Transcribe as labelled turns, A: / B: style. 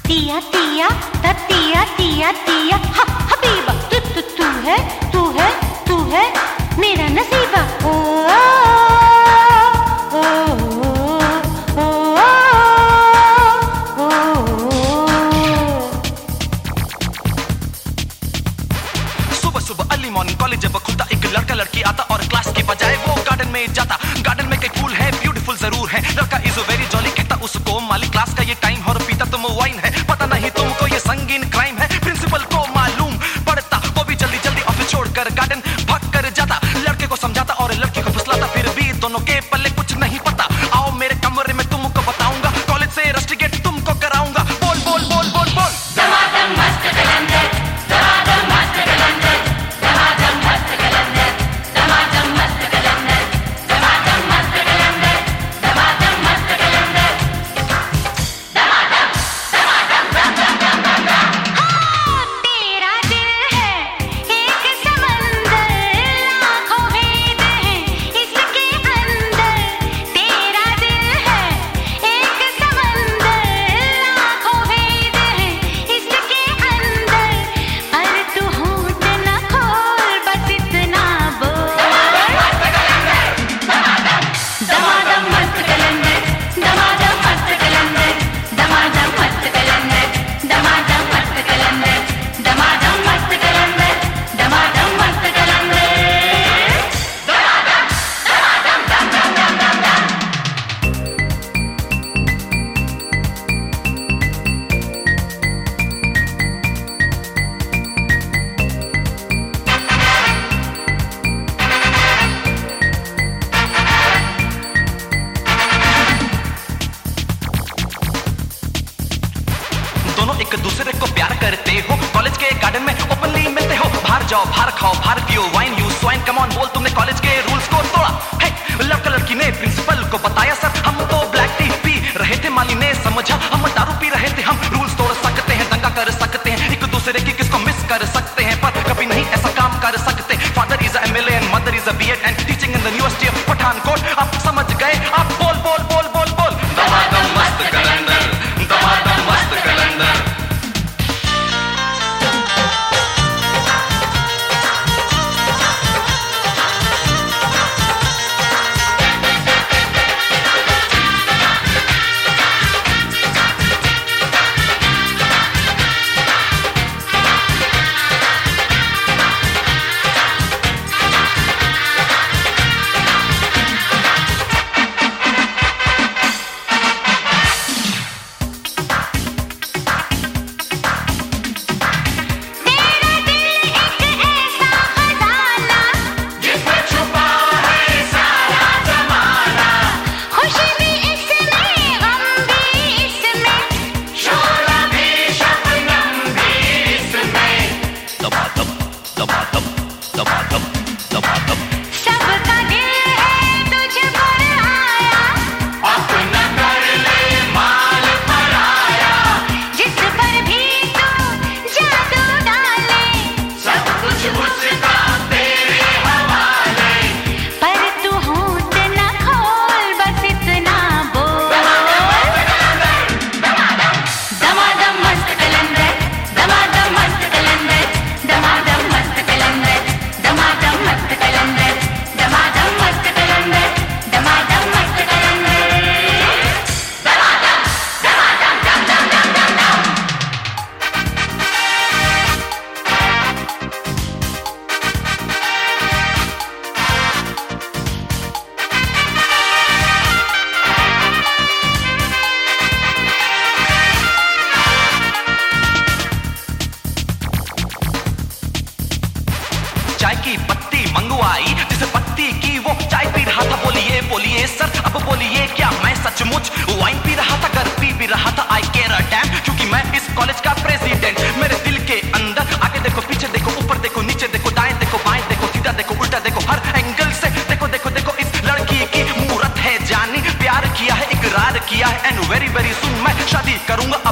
A: तिया तिया तिया तिया तिया हबीबा तू है तू है तू है मेरा नसीबा ओ ओ ओ ओ
B: सुबह सुबह अर्ली मॉर्निंग कॉलेज जब खुलता एक लड़का लड़की आता और क्लास के बजाय वो गार्डन में जाता। गार्डन में कई फूल है ब्यूटीफुल जरूर है, लड़का इज वेरी जॉली कहता उसको माली क्लास का ये टाइम और पीता तुम वाइन है। पता नहीं तुमको ये संगीन क्राइम है, प्रिंसिपल को मालूम पड़ता वो भी जल्दी जल्दी ऑफिस छोड़कर गार्डन भाग कर जाता। लड़के को समझाता और लड़की को फुसलाता, फिर भी दोनों के पल्ले कुछ नहीं पता। आओ मेरे कमरे में तुमको बताऊंगा, कॉलेज से रस्टिकेट तुमको कराऊंगा। बोल बोल बोल बोल बोल
C: दमादम मस्त कलंदर, दमादम मस्त कलंदर, दमादम मस्त कलंदर, दमादम मस्त कलंदर, दमादम मस्त कलंदर, दमादम मस्त कलंदर, दमादम दमादम दम दम दम दम।
A: तेरा दिल है एक समंदर, लाखों भेद हैं इसके अंदर। तेरा दिल है एक समंदर, लाखों भेद हैं इसके अंदर। पर तू होठ न खोल, बस इतना बोल।
C: दमादम मस्त कलंदर, दमादम मस्त कलंदर, दमादम मस्त कलंदर, दमादम मस्त कलंदर, दमादम मस्त कलंदर, दमादम मस्त कलंदर, दमादम दमादम दम दम दम दम।
B: दोनों एक दूसरे को प्यार करते हो, कॉलेज के गार्डन में ओपनली मिलते हो। बाहर जाओ बाहर खाओ बाहर पियो wine you swine, come on बोल तुमने कॉलेज के रूल्स को तोड़ा है। लड़का लड़की ने प्रिंसिपल को बताया सर हम तो ब्लैक टी पी रहे थे, माली ने समझा हम दारू पी रहे थे। हम रूल्स तोड़ सकते हैं, दंगा कर सकते हैं, एक दूसरे की किसको मिस कर सकते हैं, पर कभी नहीं ऐसा काम कर सकते। Father is MLA and mother is B Ed and teaching in the university of Pathankot. आप समझ गए, आप बोल बोल बोल बोल बोल दमादम मस्त कलंदर, दमादम मस्त कलंदर।
A: तेरा दिल एक ऐसा खजाना,
C: जिसमें छुपा है सारा ज़माना,
A: खुशी भी इसमें गम भी इसमें।
C: शोला भी शबनम भी इसमें।
B: दमादम दमादम दमादम दमादम।
A: सबका दिल है तुझ पर आया,
C: अपना कर ले माल पराया,
A: जिस पर भी तू जादू डाले।
C: सब कुछ उसका तेरे हवाले।
A: पर तू होठ न खोल, बस इतना बोल।
C: दमादम मस्त कलंदर, दमादम मस्त कलंदर, दमादम मस्त कलंदर, दमादम मस्त कलंदर, दमादम मस्त कलंदर, दमादम मस्त कलंदर, दमादम दमादम दम दम दम दम।
B: चाय की पत्ती मंगवाई, जिस पत्ती की वो चाय पी रहा था। बोलिए बोलिए सर अब बोलिए क्या मैं सचमुच वाइन पी रहा था, कर पी भी रहा था। आई केयर अ डैम, क्योंकि मैं इस कॉलेज का प्रेसिडेंट। मेरे दिल के अंदर आगे देखो पीछे देखो ऊपर देखो नीचे देखो दाएं देखो बाएं देखो सीधा देखो उल्टा देखो, हर एंगल से देखो देखो देखो। इस लड़की की मूरत है जानी, प्यार किया है इकरार किया है एंड वेरी वेरी सुन मैं शादी करूंगा